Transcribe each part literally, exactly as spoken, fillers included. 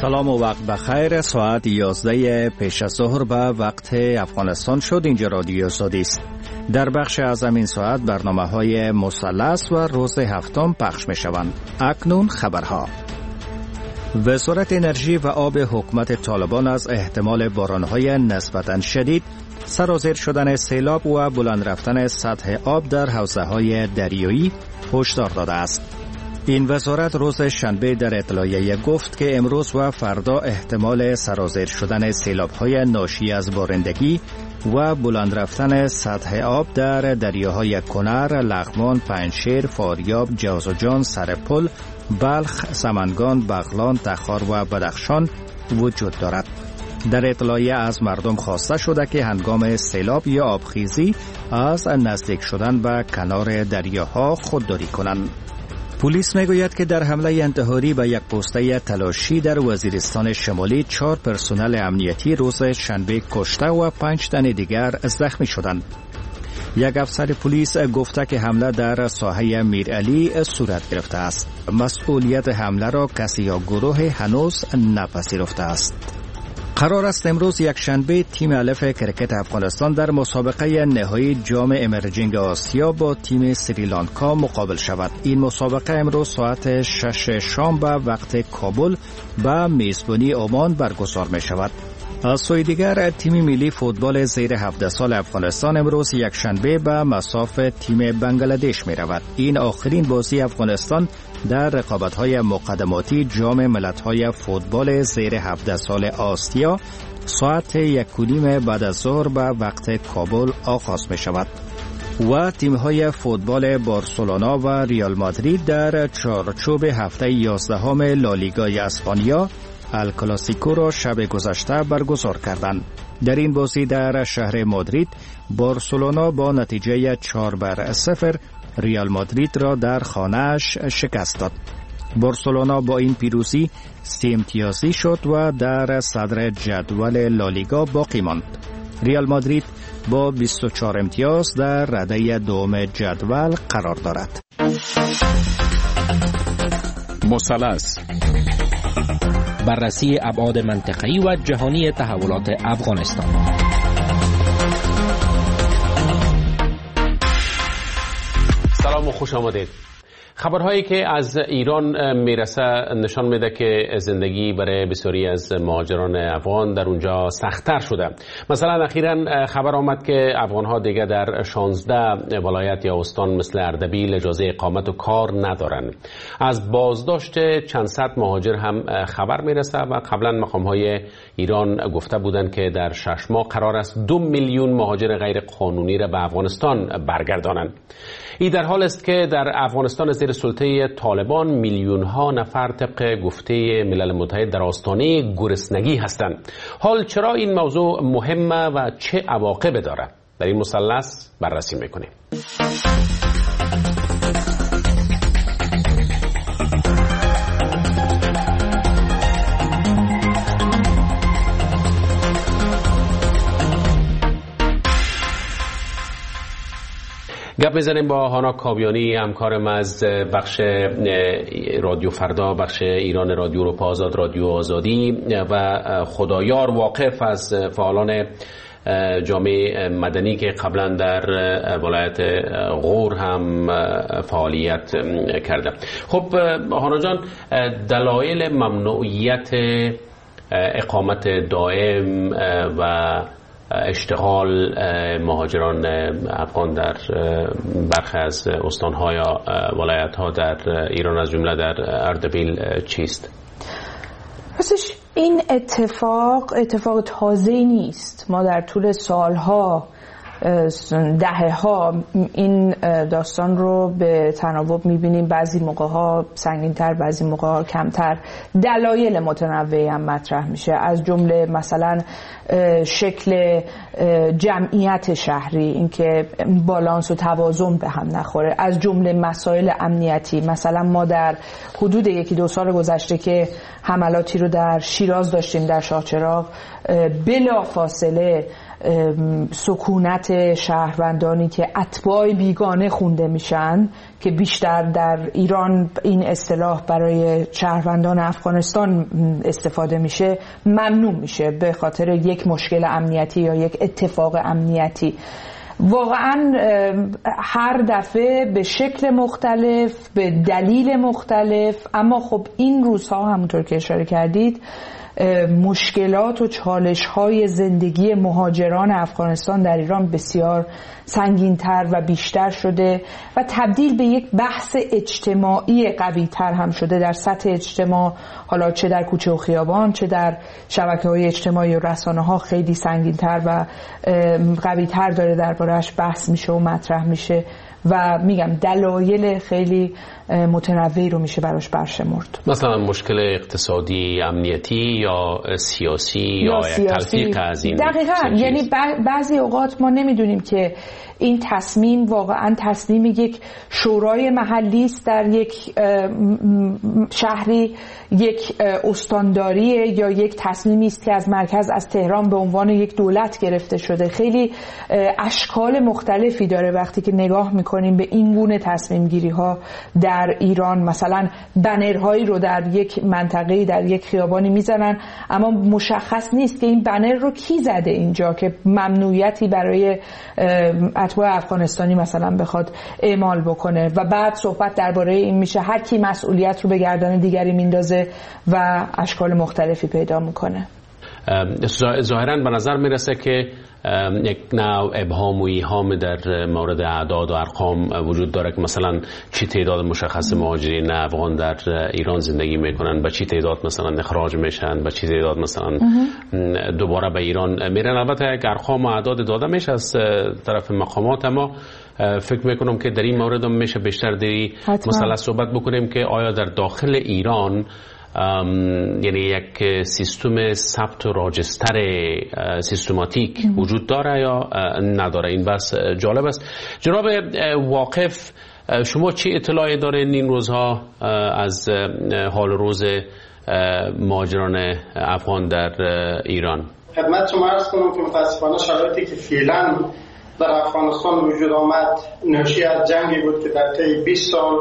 سلام و وقت بخیر. ساعت یازده پیش از ظهر به وقت افغانستان شد. اینجا رادیو آزادی است. در بخش از این ساعت برنامه های مثلث و روز هفتم پخش می شوند. اکنون خبرها. وزارت انرژی و آب حکومت طالبان از احتمال بارانهای نسبتاً شدید، سرازیر شدن سیلاب و بلند رفتن سطح آب در حوزه‌های دریایی هشدار داده است. این وزارت روز شنبه در اطلاعیه گفت که امروز و فردا احتمال سرازیر شدن سیلاب‌های ناشی از بارندگی و بلند رفتن سطح آب در دریاهای کنر، لغمان، پنجشیر، فاریاب، جوزجان، سرپل، بلخ، سمنگان، بغلان، تخار و بدخشان وجود دارد. در اطلاعیه از مردم خواسته شده که هنگام سیلاب یا آبخیزی از نزدیک شدن به کنار دریاها خودداری کنند. پلیس میگوید که در حمله انتحاری به یک پوسته تلاشی در وزیرستان شمالی چهار پرسنل امنیتی روز شنبه کشته و پنج تن دیگر زخمی شدند. یک افسر پلیس گفته که حمله در ساحه میرعلی صورت گرفته است. مسئولیت حمله را کسی یا گروه هنوز نپذیرفته است. قرار است امروز یک شنبه تیم الف کرکت افغانستان در مسابقه نهایی جام امرجینگ آسیا با تیم سریلانکا مقابل شود. این مسابقه امروز ساعت شش شام به وقت کابل به میزبانی عمان برگزار می شود. از سوی دیگر تیم ملی فوتبال زیر هفده سال افغانستان امروز یک شنبه به مصاف تیم بنگلادش می رود. این آخرین بازی افغانستان در رقابت‌های مقدماتی جام ملت‌های فوتبال زیر هفده سال آسیا ساعت یک و نیم بعد از ظهر به وقت کابل آغاز می شود. و تیم‌های فوتبال بارسلونا و ریال مادرید در چارچوب هفته یازدهم لالیگای اسپانیا الکلاسیکو را شب گذشته برگزار کردند. در این بازی در شهر مادرید بارسلونا با نتیجه چهار بر صفر ریال مادرید را در خانه‌اش شکست داد. بارسلونا با این پیروزی سه امتیازی شد و در صدر جدول لالیگا باقی ماند. ریال مادرید با بیست و چهار امتیاز در رده دوم جدول قرار دارد. مثلث، بررسی ابعاد منطقه‌ای و جهانی تحولات افغانستان. سلام و خوش آمدید. خبرهایی که از ایران میرسه نشان میده که زندگی برای بسیاری از مهاجران افغان در اونجا سخت‌تر شده. مثلا اخیراً خبر آمد که افغان‌ها دیگه در شانزده ولایت یا استان مثل اردبیل اجازه اقامت و کار ندارن. از بازداشت چند صد مهاجر هم خبر میرسه و قبلا مقام‌های ایران گفته بودند که در شش ماه قرار است دو میلیون مهاجر غیر قانونی را به افغانستان برگردانند. این در حال است که در افغانستان زیر سلطه طالبان میلیون ها نفر طبق گفته ملل متحد در آستانه گرسنگی هستند. حال چرا این موضوع مهمه و چه عواقب داره؟ در این مثلث بررسی میکنیم. گپ میزنیم با هانا کاویانی، همکارم از بخش رادیو فردا، بخش ایران رادیو اروپا آزاد، رادیو آزادی و خدایار واقف از فعالان جامعه مدنی که قبلا در ولایت غور هم فعالیت کرده. خب هانا جان، دلایل ممنوعیت اقامت دائم و اشتغال مهاجران افغان در برخی از استان‌ها یا ولایت‌ها در ایران از جمله در اردبیل چیست؟ راستش این اتفاق اتفاق تازه‌ای نیست. ما در طول سالها دهه ها این داستان رو به تناوب میبینیم. بعضی موقع ها سنگین‌تر، بعضی موقع ها کمتر. دلایل متنوعی هم مطرح میشه، از جمله مثلا شکل جمعیت شهری، اینکه بالانس و توازن به هم نخوره، از جمله مسائل امنیتی. مثلا ما در حدود یکی دو سال گذشته که حملاتی رو در شیراز داشتیم، در شاهچراغ، بلا فاصله سکونت شهروندانی که اتباع بیگانه خونده میشن که بیشتر در ایران این اصطلاح برای شهروندان افغانستان استفاده میشه ممنوع میشه به خاطر یک مشکل امنیتی یا یک اتفاق امنیتی. واقعا هر دفعه به شکل مختلف به دلیل مختلف، اما خب این روزها همونطور که اشاره کردید مشکلات و چالش‌های زندگی مهاجران افغانستان در ایران بسیار سنگین‌تر و بیشتر شده و تبدیل به یک بحث اجتماعی قوی‌تر هم شده در سطح اجتماع، حالا چه در کوچه و خیابان چه در شبکه‌های اجتماعی و رسانه‌ها خیلی سنگین‌تر و قوی‌تر داره درباره‌اش بحث میشه و مطرح میشه و میگم دلایل خیلی متنوعی رو میشه براش برشمرد. مثلا مشکل اقتصادی، امنیتی یا سیاسی یا, یا تلفیق از این. دقیقاً، یعنی بعضی اوقات ما نمیدونیم که این تصمیم واقعا تصمیم یک شورای محلی است در یک شهری، یک استانداریه یا یک تصمیمی است که از مرکز از تهران به عنوان یک دولت گرفته شده. خیلی اشکال مختلفی داره وقتی که نگاه میکنیم به این گونه تصمیم گیری ها در ایران. مثلا بنرهایی رو در یک منطقه‌ای در یک خیابانی میزنن اما مشخص نیست که این بنر رو کی زده اینجا که ممنوعیتی برای اتباع افغانستانی مثلا بخواد اعمال بکنه و بعد صحبت درباره این میشه هر کی مسئولیت رو به گردن دیگری میندازه و اشکال مختلفی پیدا میکنه. ظاهراً به نظر میرسه که یک نوع ابهام و ایهام در مورد اعداد و ارقام وجود داره که مثلا چی تعداد مشخص مهاجرین افغان در ایران زندگی میکنن، با چی تعداد مثلا اخراج میشن، با چی تعداد مثلا دوباره به ایران میرن. البته یک ارقام و اعداد داده میشه از طرف مقامات، اما فکر میکنم که در این مورد هم میشه بیشتر دیگه مثلا صحبت بکنیم که آیا در داخل ایران یعنی یک سیستم ثبت و راجستر سیستماتیک وجود داره یا نداره. این بس جالب است. جناب واقف، شما چه اطلاعی دارین این روزها از حال روز مهاجران افغان در ایران؟ خدمت شما عرض کنم که متاسفانه شرایطی که فعلا در افغانستان وجود آمد ناشی از جنگی بود که در طی بیست سال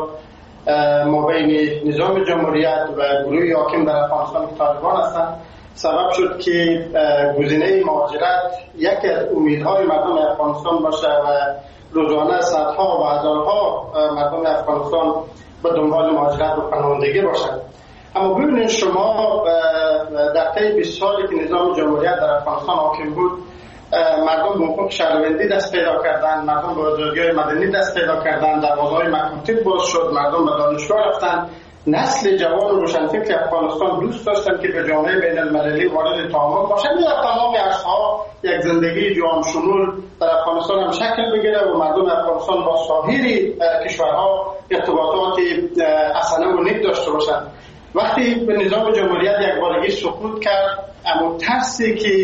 ما بین نظام جمهوریت و گروه حاکم در افغانستان که طالبان هستند سبب شد که گزینه مهاجرت یکی از امیدهای مردم افغانستان باشه و روزانه صدها و هزارها مردم افغانستان به دنبال مهاجرت و پناهندگی باشند. اما ببینید شما در طی بیست سالی که نظام جمهوریت در افغانستان حاکم بود مردم به حقوق شهروندی دست پیدا کردن، مردم به آزادی‌های مدنی دست پیدا کردن، دروازه‌های مکاتب باز شد، مردم به دانشگاه رفتن. نسل جوان و روشنفکر افغانستان دوست داشتن که به جامعه بین المللی وارد تعامل باشن یا تمام عرصه‌ها یک زندگی جهان شمول در افغانستان هم شکل بگیره و مردم افغانستان با سایر کشورها ارتباطات حسنه و نیک داشته باشن. وقتی به نظام جمهوریت یک بارگی سقوط کرد، اما ترسی که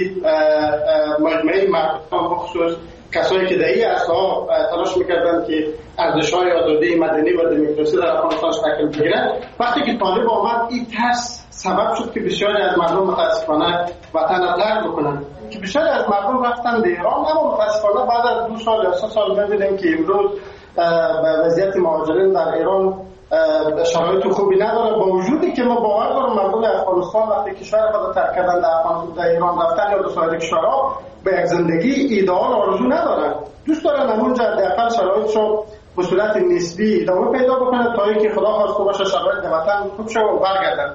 مجموعه مردم بخصوص کسایی که در این عرصه‌ها تلاش میکردن که ارزش‌های آزادی مدنی و دموکراسی در افغانستان شکل بگیرد، وقتی که طالب آمد این ترس سبب شد که بسیاری از مردم متاسفانه وطن را ترک بکنن، که بسیاری از مردم رفتن به ایران. اما متاسفانه بعد از دو سال یا سه سال می‌بینیم که امروز وضعیت مهاجرین در ایران شرایط خوبی نداره، با وجودی که ما باور دارم مردم افغانستان وقتی کشور خود ترک کردن در افغانستان در ایران رفتن یا در سایر کشورها به یک زندگی ایدئال آرزو ندارن، دوست دارن همونجا حداقل شرایط رو به صورت نسبی ادامه پیدا بکنه تا اینکه خدا خواسته باشه شرایط وطن خوب شه و برگردن.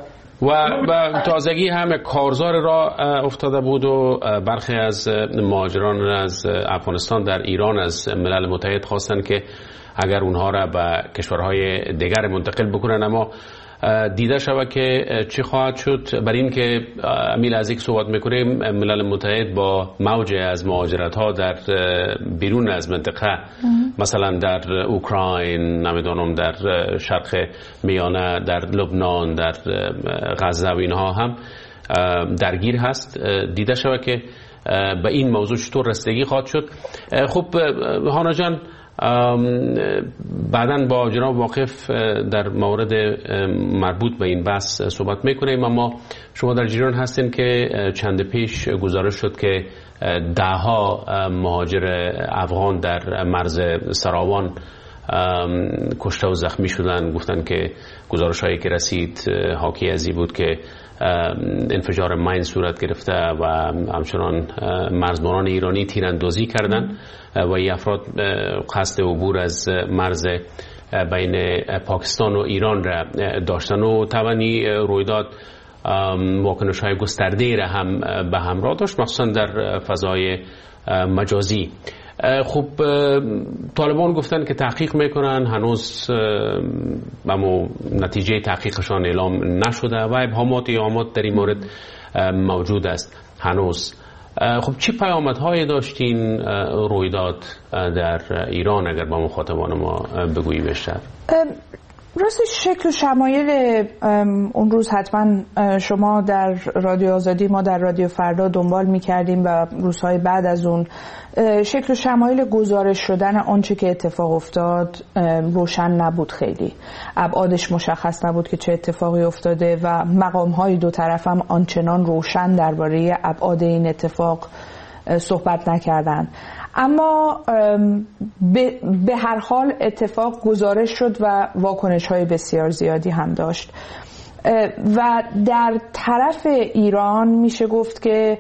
و تازگی هم کارزار را افتاده بود و برخی از مهاجران از افغانستان در ایران از ملل متحد خواستن که اگر اونها را به کشورهای دیگر منتقل بکنن، اما دیده شود که چی خواهد شد. بر این که امیل از یک صحبت میکنیم، ملل متحد با موج از مهاجرت ها در بیرون از منطقه مثلا در اوکراین، نمیدونم در شرق میانه، در لبنان، در غزه و اینها هم درگیر هست. دیده شود که به این موضوع چطور رسیدگی خواهد شد. خب هانا جان، بعداً با جناب واقف در مورد مربوط به این بحث صحبت میکنیم. اما شما در جریان هستین که چند پیش گزارش شد که دهها مهاجر افغان در مرز سراوان کشته و زخمی شدن. گفتن که گزارش هایی که رسید حاکی از این بود که انفجار ماین صورت گرفته و همچنان مرزبانان ایرانی تیراندازی کردن و این افراد قصد عبور از مرز بین پاکستان و ایران را داشتن و توانی رویداد واکنش های گسترده را هم به همراه داشت، مخصوصا در فضای مجازی. خب طالبان گفتن که تحقیق میکنن، هنوز اما نتیجه تحقیقشان اعلام نشده و ابهامات ایامات در این مورد موجود است هنوز. خب چی پیامدهایی داشتین رویداد در ایران اگر با مخاطبان ما بگویی بیشتر؟ راستش شکل و شمایل اون روز حتما شما در رادیو آزادی، ما در رادیو فردا دنبال میکردیم و روزهای بعد از اون شکل و شمایل گزارش شدن آنچه که اتفاق افتاد روشن نبود، خیلی ابعادش مشخص نبود که چه اتفاقی افتاده و مقام‌های دو طرف هم آنچنان روشن درباره ابعاد این اتفاق صحبت نکردند. اما به هر حال اتفاق گزارش شد و واکنش‌های بسیار زیادی هم داشت و در طرف ایران میشه گفت که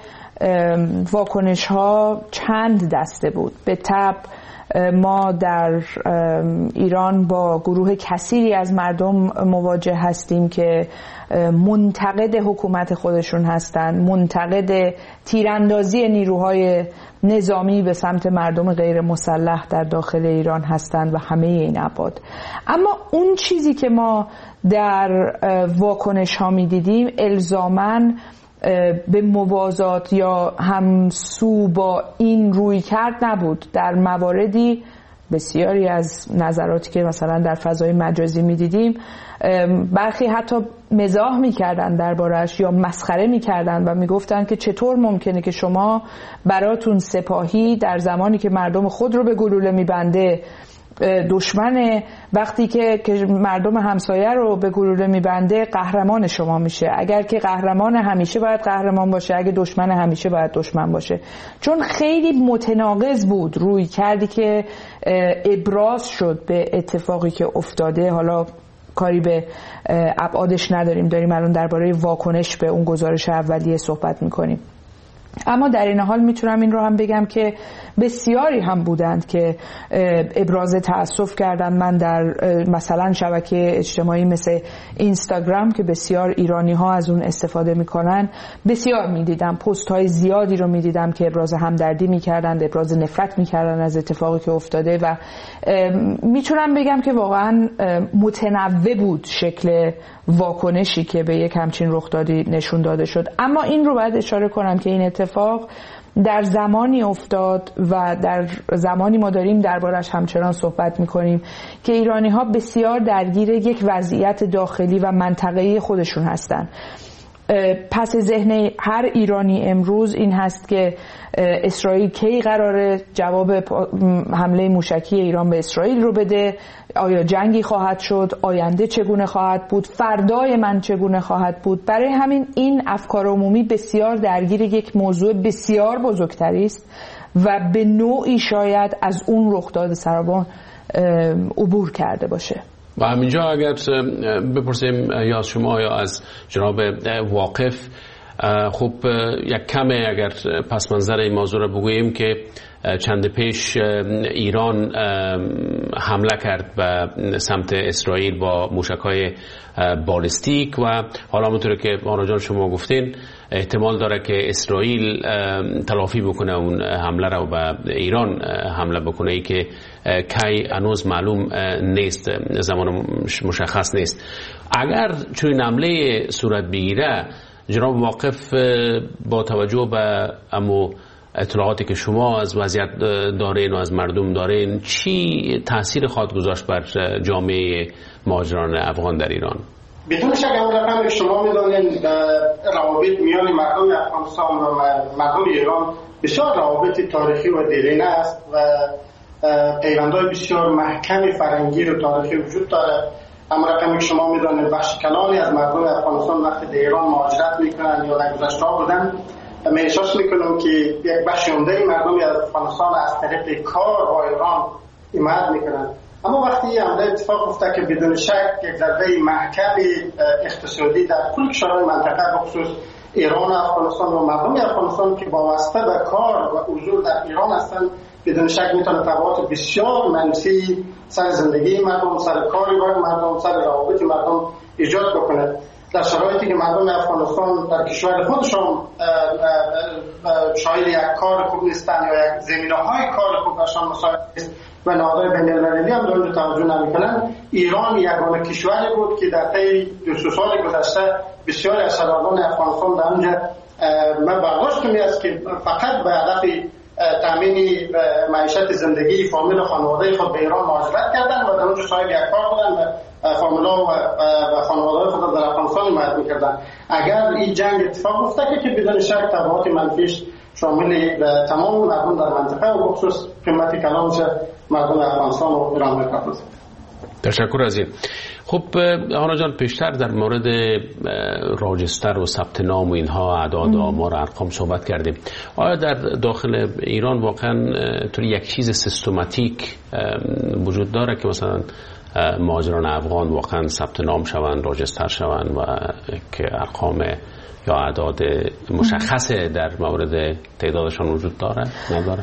واکنش‌ها چند دسته بود. به طبع ما در ایران با گروه کثیری از مردم مواجه هستیم که منتقد حکومت خودشون هستند، منتقد تیراندازی نیروهای نظامی به سمت مردم غیر مسلح در داخل ایران هستند و همه این ابعاد. اما اون چیزی که ما در واکنش ها می دیدیم الزاماً به موازات یا همسو با این روی کرد نبود. در مواردی بسیاری از نظراتی که مثلا در فضای مجازی می دیدیم برخی حتی مزاح می کردن دربارش یا مسخره می کردن و می گفتن که چطور ممکنه که شما براتون سپاهی در زمانی که مردم خود رو به گلوله می بنده دشمن، وقتی که مردم همسایه رو به گلوله میبنده قهرمان شما میشه. اگر که قهرمان همیشه باید قهرمان باشه، اگه دشمن همیشه باید دشمن باشه. چون خیلی متناقض بود روی کردی که ابراز شد به اتفاقی که افتاده. حالا کاری به ابعادش نداریم، داریم الان درباره واکنش به اون گزارش اولیه صحبت میکنیم. اما در این حال میتونم این رو هم بگم که بسیاری هم بودند که ابراز تأسف کردن. من در مثلا شبکه اجتماعی مثل اینستاگرام که بسیار ایرانی ها از اون استفاده میکنن بسیار میدیدم، پست های زیادی رو میدیدم که ابراز همدردی میکردند، ابراز نفرت میکردن از اتفاقی که افتاده و میتونم بگم که واقعا متنوع بود شکل واکنشی که به یک همچین رخدادی نشون داده شد. اما این رو باید اشاره کنم که این اتفاق در زمانی افتاد و در زمانی ما داریم دربارش همچنان صحبت میکنیم که ایرانی ها بسیار درگیر یک وضعیت داخلی و منطقه‌ای خودشون هستن. پس ذهن هر ایرانی امروز این هست که اسرائیل کی قراره جواب حمله موشکی ایران به اسرائیل رو بده، آیا جنگی خواهد شد، آینده چگونه خواهد بود، فردای من چگونه خواهد بود. برای همین این افکار عمومی بسیار درگیر یک موضوع بسیار بزرگتری است و به نوعی شاید از اون رخداد سراوان عبور کرده باشه. و همینجا اگر بپرسیم یا از شما یا از جناب واقف، خب یک کمه اگر پس منظر این موضوع را بگوییم که چند پیش ایران حمله کرد به سمت اسرائیل با موشک‌های بالستیک و حالا همونطور که آنا جان شما گفتین احتمال داره که اسرائیل تلافی بکنه اون حمله را و به ایران حمله بکنه، ای که کی هنوز معلوم نیست، زمان مشخص نیست. اگر چون حمله صورت بگیره، جناب واقف با توجه به امو اطلاعاتی که شما از وضعیت دارین و از مردم دارین، چی تاثیر خواهد گذاشت بر جامعه مهاجران افغان در ایران؟ بدون شک اون رقم شما میدانین روابط میان مردم افغانستان و مردم ایران بسیار روابط تاریخی و دیرینه است و پیوندهای بسیار محکم فرهنگی و تاریخی وجود داره. اما رقمی که شما میدونید بخش کلانی از مردم افغانستان وقتی در ایران مهاجرت میکنن یا در گذشته بودن، من احساس میکنم که یک بخش عمده مردم از افغانستان از طریق کار با ایران حمایت میکنن. اما وقتی این عمده اتفاق افتاد که بدون شک یک ضربه محکم اقتصادی در کل کشورهای منطقه بخصوص ایران و افغانستان و مردم افغانستان که وابسته به کار و حضور در ایران هستند، بدون شک میتونه تبعات بسیار منفی سر زندگی مردم، سر کار مردم، سر روابط مردم ایجاد بکنه. در شرایطی که مردم افغانستان در کشور خودشان شاید یک کار خوب نیستن یا یک زمینه‌های کار خوب برشان مساعد است و نهادهای بین‌المللی هم دارن توجه نمی‌کنن، ایران یگانه کشوری بود که در طی دو سه سال گذشته بسیاری از شهروندان افغانستان در اونجا من برداشت می است که فقط به هدف تامین معیشت زندگی فامیل و خانواده خود به ایران مهاجرت کردن و در اونجا صاحب یک کار بودن و فامیلا و خانواده خود در افغانستان حمایت می‌کردن. اگر این جنگ اتفاق افتاد که بدون شک تبعات منفیش شامل تمام مردم در منطقه و بخصوص قیمت کلانش مردم افغانستان و ایران می‌کرد. تشکر از این. خب هانا جان، پیشتر در مورد راجستر و ثبت نام و اینها اعداد و آمار و ارقام صحبت کردیم. آیا در داخل ایران واقعا طوری یک چیز سیستماتیک وجود داره که مثلا مهاجران افغان واقعا ثبت نام شوند، راجستر شوند و که ارقام یا اعداد مشخص در مورد تعدادشان وجود داره نداره؟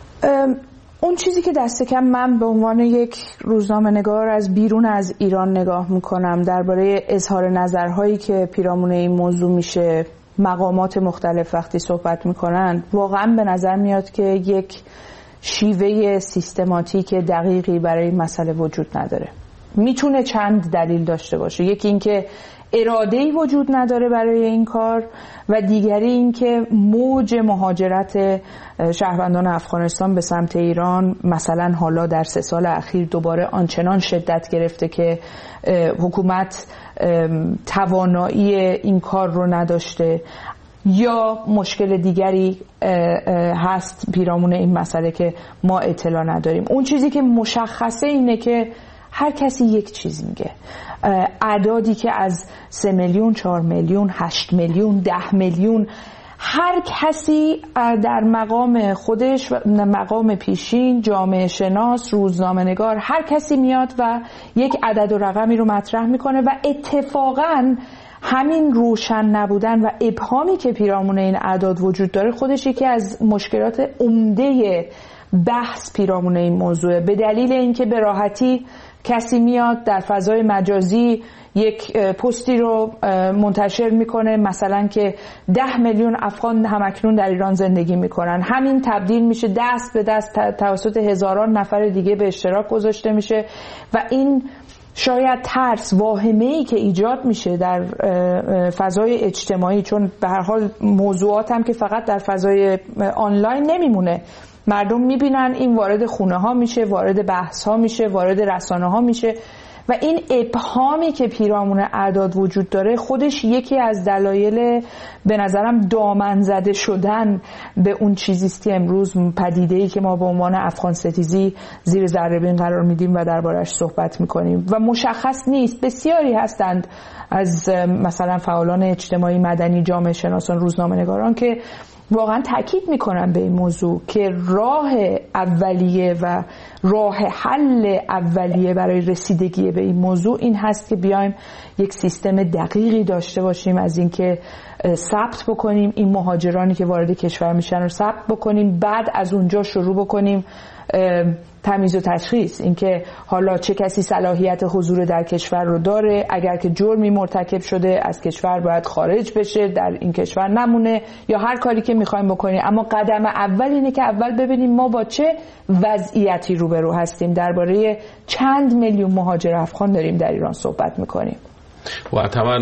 اون چیزی که دست کم من به عنوان یک روزنامه نگار از بیرون از ایران نگاه میکنم درباره اظهار نظرهایی که پیرامون این موضوع میشه، مقامات مختلف وقتی صحبت میکنن، واقعا به نظر میاد که یک شیوه سیستماتیک دقیقی برای این مسئله وجود نداره. میتونه چند دلیل داشته باشه. یکی اینکه اراده‌ای وجود نداره برای این کار و دیگری اینکه موج مهاجرت شهروندان افغانستان به سمت ایران مثلا حالا در سه سال اخیر دوباره آنچنان شدت گرفته که حکومت توانایی این کار رو نداشته یا مشکل دیگری هست پیرامون این مسئله که ما اطلاع نداریم. اون چیزی که مشخصه اینه که هر کسی یک چیز میگه. اعدادی که از سه میلیون، چهار میلیون، هشت میلیون، ده میلیون، هر کسی در مقام خودش، مقام پیشین، جامعه شناس، روزنامه نگار، هر کسی میاد و یک عدد و رقمی رو مطرح میکنه و اتفاقاً همین روشن نبودن و ابهامی که پیرامون این اعداد وجود داره خودش یکی از مشکلات عمده بحث پیرامون این موضوعه. به دلیل اینکه به راحتی کسی میاد در فضای مجازی یک پستی رو منتشر میکنه مثلا که ده میلیون افغان همکنون در ایران زندگی میکنن، همین تبدیل میشه دست به دست توسط هزاران نفر دیگه به اشتراک گذاشته میشه و این شاید ترس، واهمه‌ای که ایجاد میشه در فضای اجتماعی، چون به هر حال موضوعات هم که فقط در فضای آنلاین نمیمونه، مردم میبینن این وارد خونه ها میشه، وارد بحث ها میشه، وارد رسانه ها میشه و این ابهامی که پیرامون اعداد وجود داره خودش یکی از دلایل به نظرم دامن زده شدن به اون چیزیست که امروز پدیده‌ای که ما به عنوان افغان ستیزی زیر ذره بین قرار میدیم و دربارش صحبت میکنیم و مشخص نیست. بسیاری هستند از مثلا فعالان اجتماعی، مدنی، جامعه شناسان، روزنامه نگاران که واقعا تاکید میکنم به این موضوع که راه اولیه و راه حل اولیه برای رسیدگی به این موضوع این هست که بیایم یک سیستم دقیقی داشته باشیم از اینکه ثبت بکنیم این مهاجرانی که وارد کشور میشن رو ثبت بکنیم، بعد از اونجا شروع بکنیم تمیز و تشخیص، اینکه حالا چه کسی صلاحیت حضور در کشور رو داره، اگر که جرمی مرتکب شده از کشور باید خارج بشه، در این کشور نمونه، یا هر کاری که میخوایم بکنیم. اما قدم اول اینه که اول ببینیم ما با چه وضعیتی روبرو هستیم. درباره چند میلیون مهاجر افغان داریم در ایران صحبت میکنیم و طبعا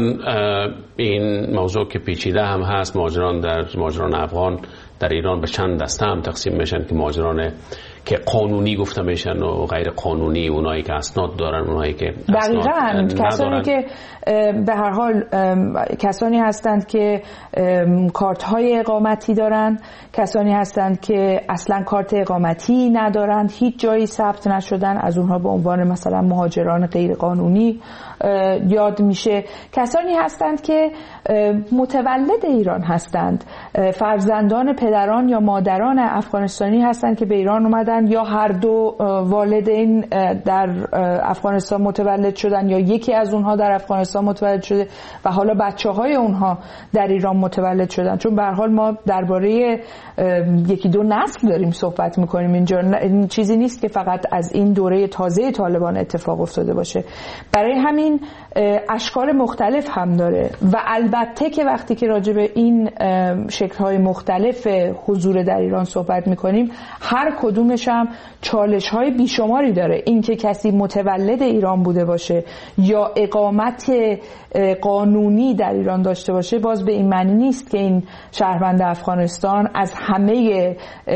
این موضوع که پیچیده هم هست. مهاجران در مهاجران افغان در ایران به چند دسته هم تقسیم میشن که مهاجران که قانونی گفته میشن و غیر قانونی، اونایی که اسناد دارن، اونایی که اسناد دقیقاً کسانی که به هر حال کسانی هستند که کارت های اقامتی دارند، کسانی هستند که اصلا کارت اقامتی ندارند، هیچ جایی ثبت نشدن، از اونها به عنوان مثلا مهاجران غیر قانونی یاد میشه. کسانی هستند که متولد ایران هستند، فرزندان پدران یا مادران افغانستانی هستند که به ایران اومدن، یا هر دو والدین در افغانستان متولد شدن یا یکی از اونها در افغانستان متولد شده و حالا بچه‌های اونها در ایران متولد شدن. چون به هر حال ما درباره یکی دو نسل داریم صحبت میکنیم اینجا، این چیزی نیست که فقط از این دوره تازه طالبان اتفاق افتاده باشه. برای همین اشکال مختلف هم داره و البته که وقتی که راجع به این شکل‌های مختلف حضور در ایران صحبت میکنیم، هر کدومش هم چالش‌های بیشماری داره. این که کسی متولد ایران بوده باشه یا اقامت قانونی در ایران داشته باشه، باز به این معنی نیست که این شهروند افغانستان از همه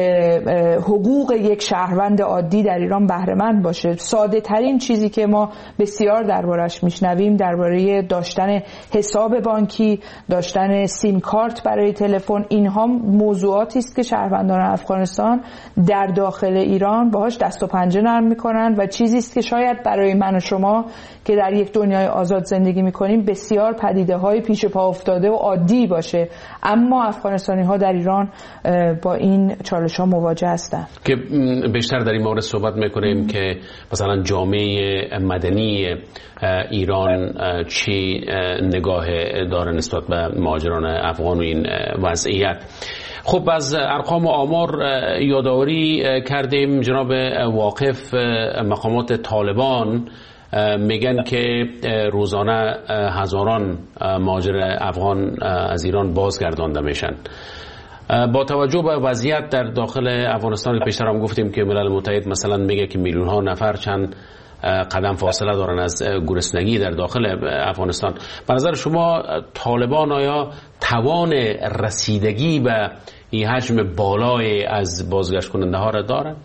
حقوق یک شهروند عادی در ایران بهره مند باشه. ساده ترین چیزی که ما بسیار دربارش میشنویم درباره داشتن حساب بانکی، داشتن سیم کارت برای تلفن، اینها موضوعاتی است که شهروندان افغانستان در داخل ایران باهاش دست و پنجه نرم میکنن و چیزی است که شاید برای من و شما که در یک دنیای آزاد زندگی میکنیم بسیار پدیده های پیش پا افتاده و عادی باشه، اما افغانستانی ها در ایران با این چالش ها مواجه هستند. که بیشتر در این مورد صحبت میکنیم که مثلا جامعه مدنی ایران چی نگاه داره نسبت به مهاجران افغان و این وضعیت. خب از ارقام و آمار یادآوری کردیم. جناب واقف، مقامات طالبان میگن که روزانه هزاران مهاجر افغان از ایران بازگردانده میشن. با توجه به وضعیت در داخل افغانستان، پیشتر هم گفتیم که ملل متحد مثلا میگه که میلیون ها نفر چند قدم فاصله دارن از گرسنگی در داخل افغانستان. به نظر شما طالبان آیا توان رسیدگی به این حجم بالای از بازگشت کننده ها را دارن؟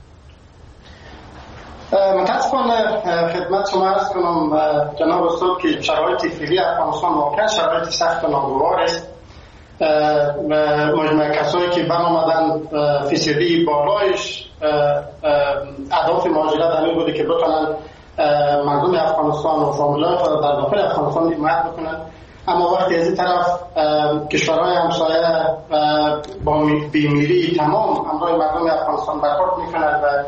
متاسفانه خدمت شما عرض کنم جناب استاد که شرایط فعلی افغانستان واقعا شرایط سخت و ناگوار است. مجموعه کسایی که برآمدن فیصدی بالایش اهداف مهاجرت همین بوده که بتونن مردم افغانستان و فامیلای خود در داخل افغانستان حمایت بکنن، اما وقتی از این طرف کشورهای همسایه با بیمیری تمام همراه مردم افغانستان برخورد میکنند و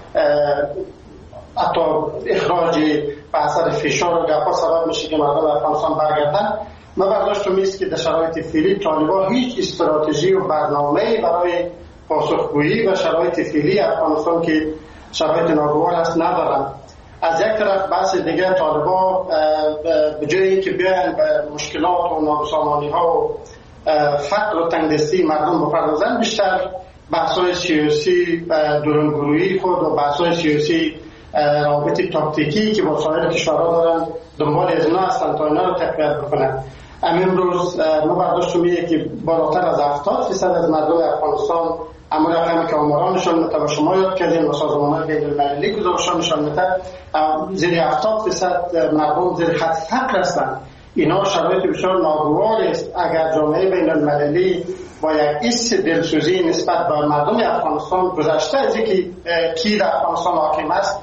حتی اخراج به اثر فشار و گپا سبب میشه که مردم افغانستان برگردن، ما برداشتم است که در شرایط فعلی طالبان هیچ استراتژی و برنامه‌ای برای پاسخگویی و شرایط فعلی افغانستان که شرایط ناگوار است ندارند. از یک طرف بحث دیگه طالبان به جایی که بیان به مشکلات و نابسامانی‌ها و فقر و تنگدستی مردم بپردازند، بیشتر بحث‌های سیاسی درونگرویی خود و بحث‌های سیاسی روابط تاکتیکی که با سایر کشورها دارن دنبال از اینا هستند تا اینا رو تقویت بکنن. امروز ما برداشتم اینه که بالاتر از هفتاد درصد از مردم افغانستان، اما رقمی که آماران نشان میده و شما یاد کردین و سازمان‌های بین‌المللی گزارش‌ها نشان میده، زیر هفتاد درصد مردم زیر خط فقر هستند. اینا شرایط بسیار ناگوار است. اگر جامعه بین‌المللی با یک ایست دلسوزی نسبت به مردم افغانستان گذشته از اینکه کی در افغانستان حاکم است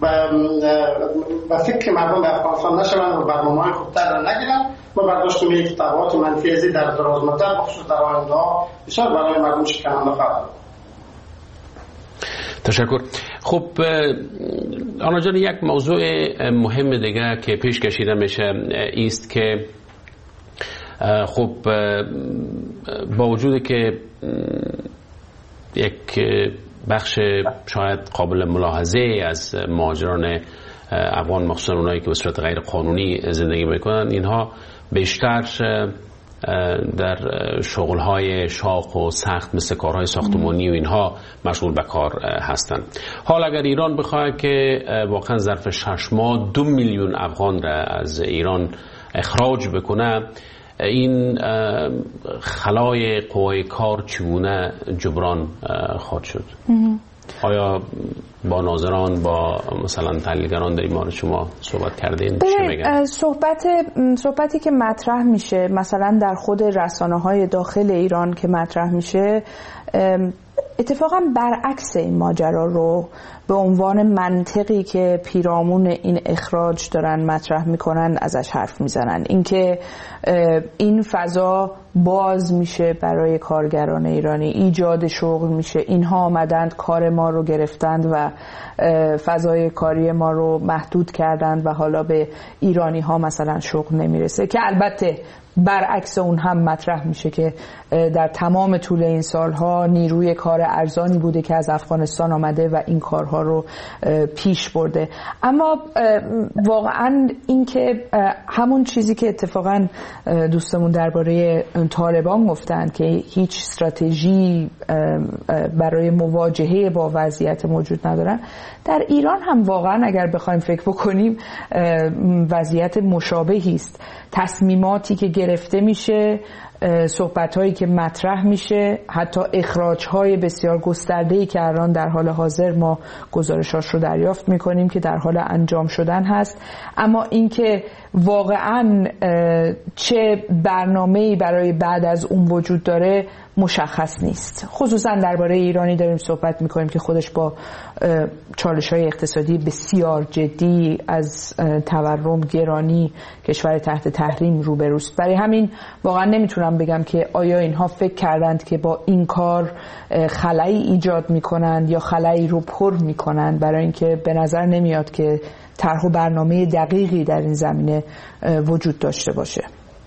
و فکر مردم افغانستان نشوند و برنامه‌های خوبتر را نگیرند، ما برداشتیم یک تبعات منفی ازی در دراز مدت بخصوص در آینده ها بسیار برای مردم شکننده خواهد بود. تشکر. خب آنا جان، یک موضوع مهم دیگه که پیش کشیده میشه است که خب با وجود که یک بخش شاید قابل ملاحظه از مهاجران افغان، مخصوصا اونایی که به صورت غیر قانونی زندگی میکنن، اینها بیشتر در شغل‌های شاق و سخت مثل کارهای ساختمانی و اینها مشغول به کار هستند. حال اگر ایران بخواد که واقعا ظرف شش ماه دو میلیون افغان را از ایران اخراج بکنه، این خلای قوای کار چگونه جبران خواهد شد؟ آیا با ناظران با مثلا تحلیلگران در این مورد شما صحبت کردین؟ چه میگن؟ صحبت صحبتی که مطرح میشه مثلا در خود رسانه‌های داخل ایران که مطرح میشه اتفاقا برعکس این ماجرا رو به عنوان منطقی که پیرامون این اخراج دارن مطرح میکنن ازش حرف میزنن. اینکه این فضا باز میشه برای کارگران ایرانی، ایجاد شغل میشه، اینها آمدند کار ما رو گرفتند و فضای کاری ما رو محدود کردند و حالا به ایرانی ها مثلا شغل نمیرسه، که البته برعکس اون هم مطرح میشه که در تمام طول این سالها نیروی کار ارزانی بوده که از افغانستان آمده و این کارها رو پیش برده. اما واقعا این که همون چیزی که اتفاقا دوستمون درباره طالبان گفتن که هیچ استراتژی برای مواجهه با وضعیت موجود ندارن، در ایران هم واقعا اگر بخوایم فکر بکنیم وضعیت مشابهی است. تصمیماتی که گرفته میشه، صحبت‌هایی که مطرح میشه، حتی اخراج‌های بسیار گسترده‌ای که الان در حال حاضر ما گزارشاش رو دریافت می‌کنیم که در حال انجام شدن هست. اما اینکه واقعاً چه برنامه‌ای برای بعد از اون وجود داره مشخص نیست. خصوصاً درباره ایرانی داریم صحبت می‌کنیم که خودش با چالش‌های اقتصادی بسیار جدی از تورم، گرانی، کشور تحت تحریم روبروست. برای همین واقعاً نمیتونم بگم که آیا اینها فکر کردند که با این کار خلایی ایجاد میکنند یا خلایی رو پر میکنند، برای اینکه به نظر نمیاد که طرح و برنامه دقیقی در این زمینه وجود داشته باشه.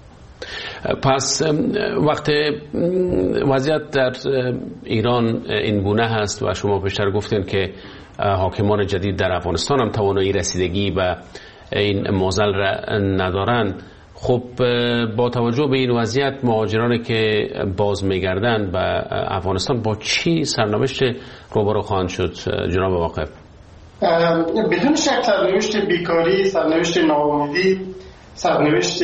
پس وقت وضعیت در ایران این گونه هست و شما پیشتر گفتین که حاکمان جدید در افغانستان هم توانایی رسیدگی و این معضل را ندارن، خب با توجه به این وضعیت مهاجرانی که باز میگردن به افغانستان با چی سرنوشت روبرو خواهند شد جناب واقف؟ بدون شک سرنوشت بیکاری، سرنوشت ناامیدی، سرنوشت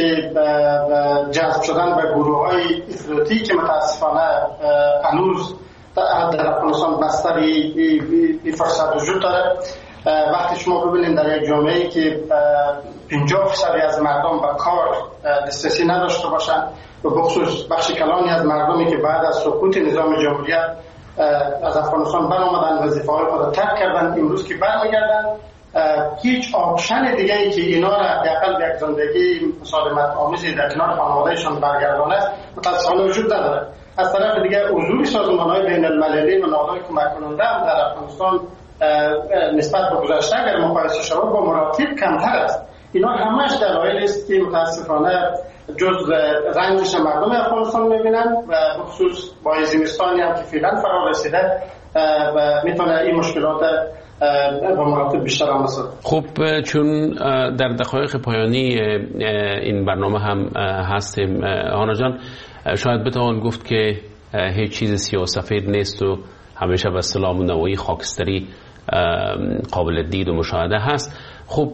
جذب شدن به گروه های افراطی که متاسفانه هنوز در افغانستان بستر این فرصت وجود داره. وقتی شما ببینید در یک جامعه‌ای که پنجاه درصد از مردم به کار دسترسی نداشته باشند و بخصوص بخش کلانی از مردمی که بعد از سقوط نظام جمهوریت از افغانستان برآمدن، وظیفه‌های خود را ترک کردن، امروز که برمیگردن هیچ آپشن دیگه ای که اینا را حداقل به یک زندگی مسالمت آمیزی در کنار خانواده‌شان برگردانه متأسفانه وجود نداره. از طرف دیگه حضور سازمان‌های بین‌المللی و نهادهای کمک کننده هم در افغانستان نسبت به گذشته اگر مقایسه شود با مراتب کمتر است. اینا همش دلایلی است که متاسفانه جز رنجش مردم افغانستان می‌بینن و بخصوص با زمستانی هم که فعلا فرا رسیده و میتونه این مشکلات با مراتب بیشتر هم بسازه. خب چون در دقایق پایانی این برنامه هم هستیم هانا جان، شاید بتوان گفت که هیچ چیز سیاه سفید نیست و همیشه به اصطلاح نوعی خاکستری قابل دید و مشاهده هست. خب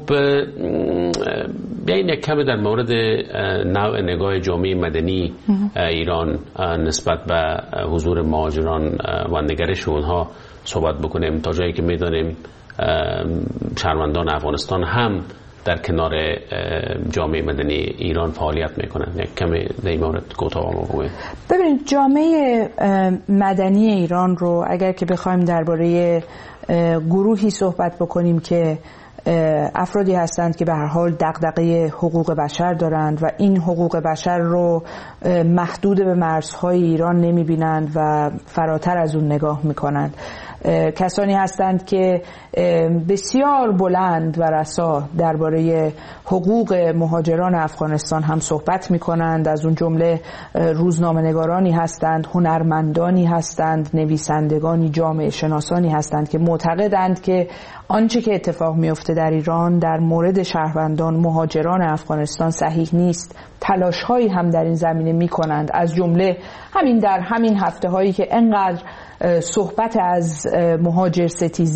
بیاین یک کمی در مورد نوع نگاه جامعه مدنی ایران نسبت به حضور مهاجران و نگرش اونها صحبت بکنیم، تا جایی که میدانیم شهروندان افغانستان هم در کنار جامعه مدنی ایران فعالیت میکنن. یک کمی در این مورد کوتاه بگویید. ببینید جامعه مدنی ایران رو اگر که بخوایم درباره گروهی صحبت بکنیم که افرادی هستند که به هر حال دغدغه حقوق بشر دارند و این حقوق بشر رو محدود به مرزهای ایران نمیبینند و فراتر از اون نگاه میکنند، کسانی هستند که بسیار بلند و رسا درباره حقوق مهاجران افغانستان هم صحبت میکنند. از اون جمله روزنامه‌نگارانی هستند، هنرمندانی هستند، نویسندگانی، جامعه شناسانی هستند که معتقدند که آنچه که اتفاق میفته در ایران در مورد شهروندان مهاجران افغانستان صحیح نیست. تلاش‌هایی هم در این زمینه میکنند، از جمله همین در همین هفته هایی که انقدر صحبت از مهاجر ستیزی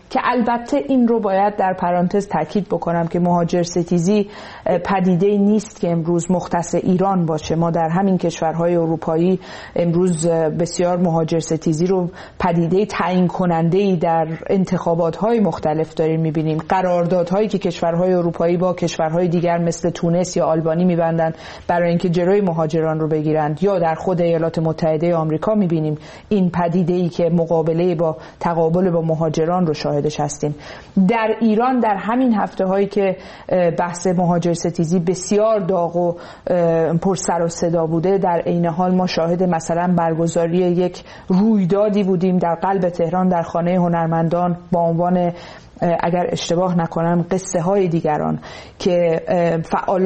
که البته این رو باید در پرانتز تاکید بکنم که مهاجر ستیزی پدیده نیست که امروز مختص ایران باشه. ما در همین کشورهای اروپایی امروز بسیار مهاجر ستیزی رو پدیده تعیین کننده‌ای در انتخابات‌های مختلف داریم می‌بینیم. قراردادهایی که کشورهای اروپایی با کشورهای دیگر مثل تونس یا آلبانی می‌بندند برای اینکه جلوی مهاجران رو بگیرند، یا در خود ایالات متحده آمریکا می‌بینیم این پدیده‌ای که مقابله با تقابل با مهاجران رو شاهدش هستیم. در ایران در همین هفته‌هایی که بحث مهاجر ستیزی بسیار داغ و پر سر و صدا بوده، در عین حال ما شاهد مثلا برگزاری یک رویدادی بودیم در قلب تهران در خانه هنرمندان با عنوان، اگر اشتباه نکنم، قصه های دیگران، که فعال